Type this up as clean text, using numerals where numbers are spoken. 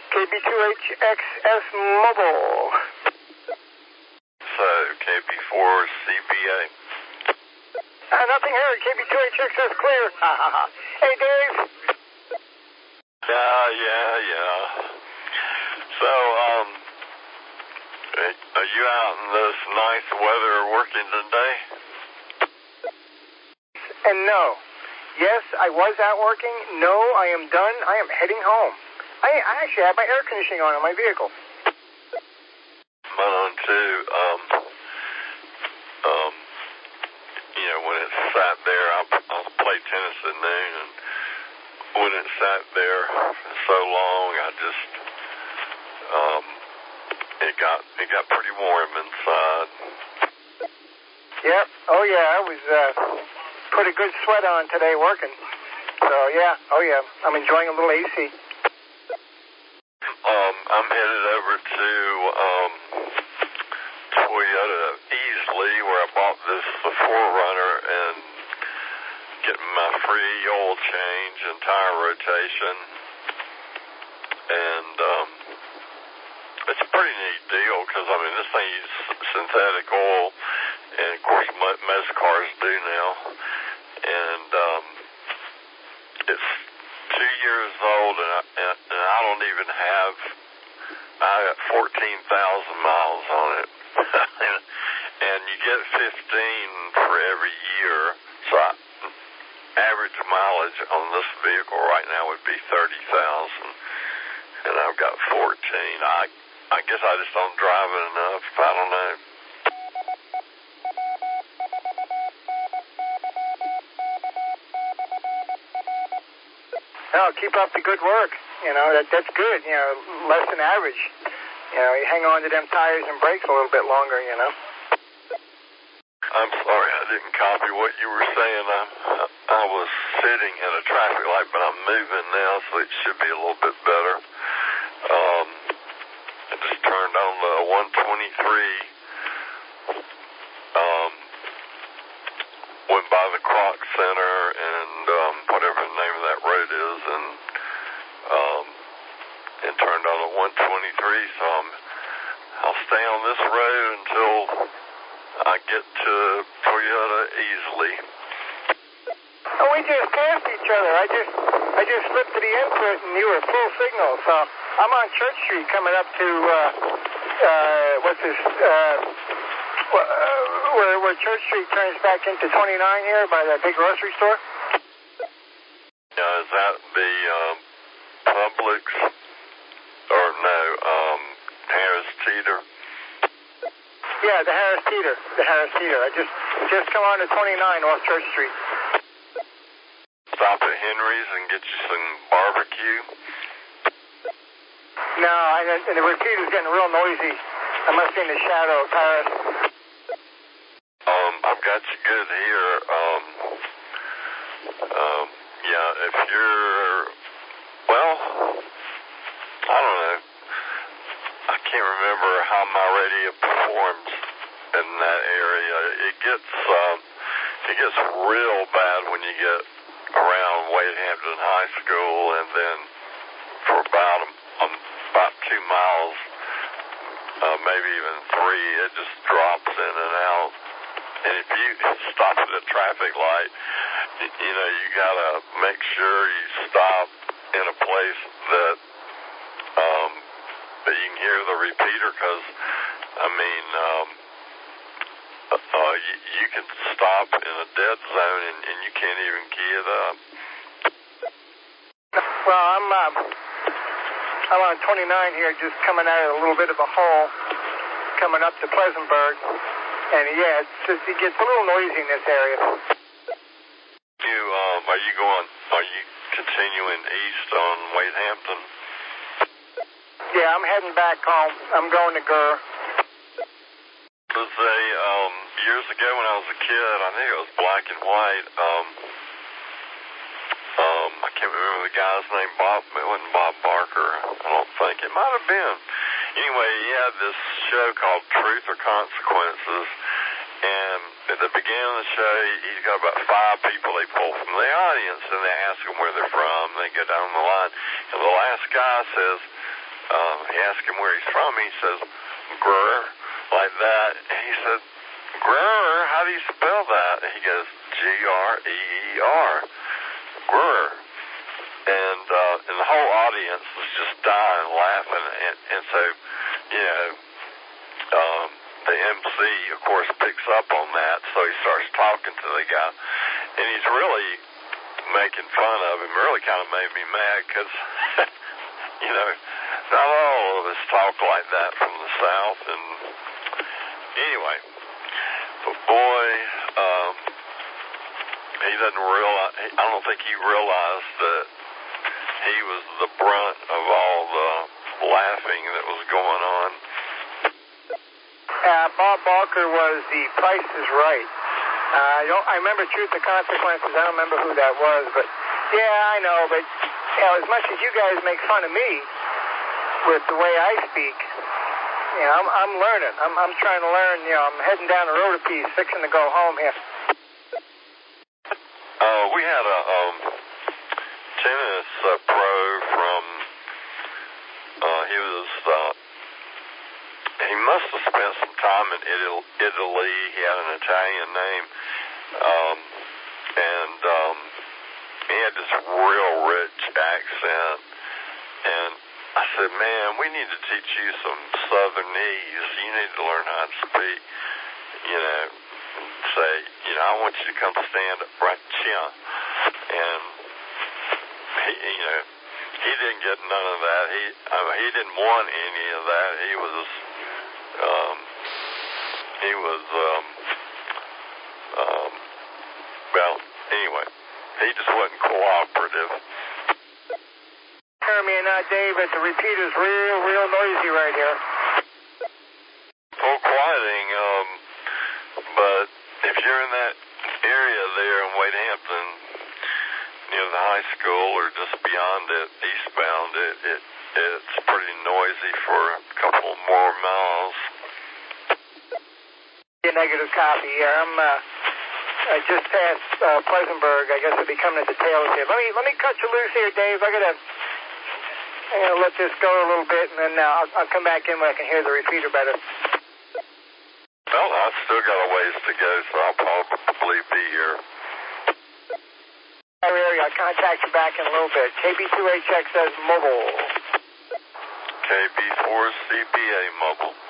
KB2HXS Mobile. So, KB4CBA. Nothing here. KB2HXS clear. Hey, Dave. Yeah. So, are you out in this nice weather working today? And no. Yes, I was out working. No, I am done. I am heading home. I actually have my air conditioning on in my vehicle. Mine on too. When it sat there, I played tennis at noon, and when it sat there for so long, it got pretty warm inside. Yep. Oh yeah, I was put a good sweat on today working. So yeah. Oh yeah, I'm enjoying a little AC. I'm headed over to Toyota Easley, where I bought the 4Runner, and getting my free oil change and tire rotation. And it's a pretty neat deal because, this thing uses synthetic oil, and of course most cars do now. And it's 2 years old, and I don't even have. I got 14,000 miles on it, and you get 15 for every year. So average mileage on this vehicle right now would be 30,000, and I've got 14. I guess I just don't drive it enough. I don't know. No, keep up the good work. That's good. Less than average. You hang on to them tires and brakes a little bit longer. I'm sorry, I didn't copy what you were saying. I was sitting at a traffic light, but I'm moving now, so it should be a little bit better. I just turned on the 123. Went by the Croc Center and whatever the name of that road is, and turned on the 123. So I'll stay on this road until I get to Toyota Easley. Oh, we just passed each other. I just slipped to the input, and you were full signal. So I'm on Church Street coming up to where Church Street turns back into 29 here by that big grocery store. Is that the Publix or no Harris Teeter? Yeah, the Harris Teeter. I just come on to 29 off Church Street. Stop at Henry's and get you some barbecue? No, and the repeater's getting real noisy. I must be in the shadow of Paris. I've got you good here. If you're, I don't know. I can't remember how my radio performs in that area. It gets real bad when you get around Wade Hampton High School, and then for about 2 miles, maybe even 3, it just drops in and out. And if you stop at a traffic light, you gotta make sure you stop in a place that you can hear the repeater, because you can stop in a dead zone and you can't even key it up. Well, I'm on 29 here, just coming out of a little bit of a hole, coming up to Pleasantburg, and yeah, it gets a little noisy in this area. Are you continuing east on Wade Hampton? Yeah, I'm heading back home. I'm going to Gurr. Years ago when I was a kid, I think it was black and white. I can't remember the guy's name. It wasn't Bob Barker, I don't think. It might have been. Anyway, he had this show called Truth or Consequences, and at the beginning of the show, he's got about 5 people they pull from the audience, and they ask them where they're from. They go down the line, and the last guy says, he asked him where he's from. He says, Grr, like that. And he said, Grr, how do you spell that? And he goes, G-R-E-E-R, Grr. And the whole audience was just dying laughing. And so, you know, the MC, of course, picks up on that. So he starts talking to the guy. And he's really making fun of him. Really kind of made me mad because, you know, not all of us talk like that from the South. And anyway, but boy, he doesn't realize, I don't think he realized that he was the brunt of all the laughing that was going on. Bob Barker was The Price is Right. I remember Truth or Consequences. I don't remember who that was, but yeah, I know. But you know, as much as you guys make fun of me with the way I speak, you know, I'm learning. I'm trying to learn. You know, I'm heading down the road a piece, fixing to go home here. We had a tennis pro from. He must have spent some time in Italy. He had an Italian name, and he had this real rich accent. And I said, "Man, we need to teach you some Southernese. You need to learn how to speak. You know, say, you know, I want you to come stand up right here." And he didn't get none of that. He didn't want any of that. He was well, anyway, he just wasn't cooperative. Hear me or not, David, the repeater's real noisy right here. Full quieting, but if you're in that area there in Wade Hampton, near the high school or just beyond it, eastbound, it's pretty noisy for a couple more miles. Negative copy here. I just passed Pleasantburg. I guess I'll be coming at the tails here. Let me cut you loose here, Dave. I'm gonna let this go a little bit, and then I'll come back in when I can hear the repeater better. Well, I've still got a ways to go, so I'll probably be here. I'll contact you back in a little bit. KB2HX says mobile. KB4CBA mobile.